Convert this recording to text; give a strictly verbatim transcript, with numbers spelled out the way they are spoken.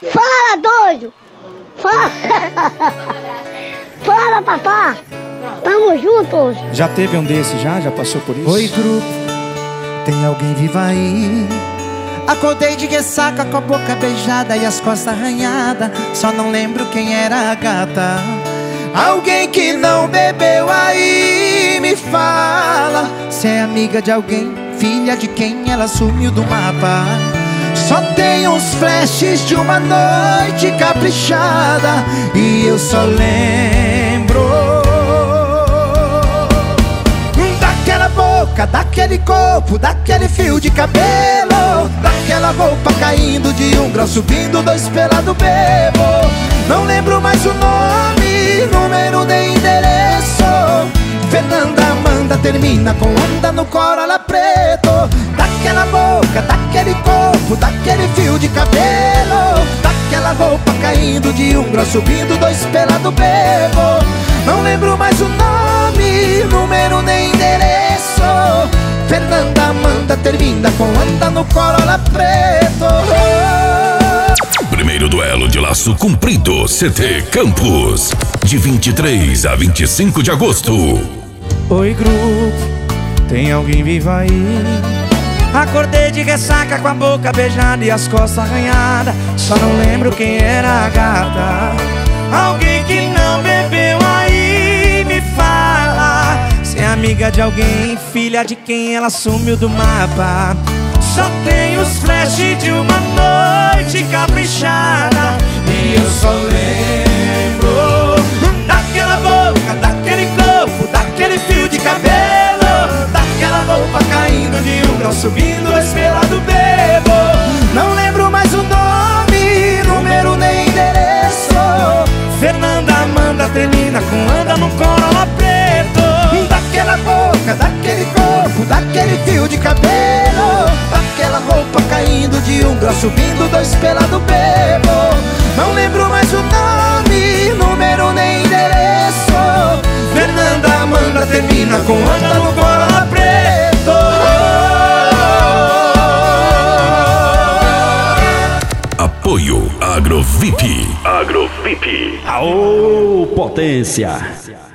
Fala, doido! Fala! Fala, papá! Tamo juntos! Já teve um desses já? Já passou por isso? Oi, grupo, tem alguém vivo aí? Acordei de ressaca com a boca beijada e as costas arranhadas. Só não lembro quem era a gata. Alguém que não bebeu aí, me fala. Se é amiga de alguém, filha de quem ela sumiu do mapa. Só tem uns flashes de uma noite caprichada e eu só lembro daquela boca, daquele corpo, daquele fio de cabelo, daquela roupa caindo de um grau, subindo dois pelado bebo. Não lembro mais o nome, número nem endereço. Fernanda Amanda termina com Anda no Corolla preto. Daquela boca, daquele corpo, daquele fio de cabelo, daquela roupa caindo de um grau, subindo dois pelado bebo. Não lembro mais o nome, número nem endereço. Fernanda Amanda termina com Anda no Corolla preto. Primeiro duelo de laço comprido, C T Campos, de vinte e três a vinte e cinco de agosto. Oi, grupo, tem alguém vivo aí? Acordei de ressaca com a boca beijada e as costas arranhadas. Só não lembro quem era a gata. Alguém que não bebeu aí, me fala. Se é amiga de alguém, filha de quem ela sumiu do mapa. Só tem os flashes de uma noite caprichada e eu só lembro daquela boca, daquele corpo, daquele fio de cabelo, daquela roupa caindo de um grau, subindo dois pelado bebo. Não lembro mais o nome, número nem endereço. Fernanda Amanda termina com Anda no Corolla preto. Daquela boca, daquele corpo, daquele fio de cabelo, daquela roupa caindo de um grau, subindo dois pelado bebo. Não lembro mais o nome, número nem endereço. Fernanda Amanda termina com Anda no Corolla preto. Apoio AgroVip. AgroVip. Aô, potência!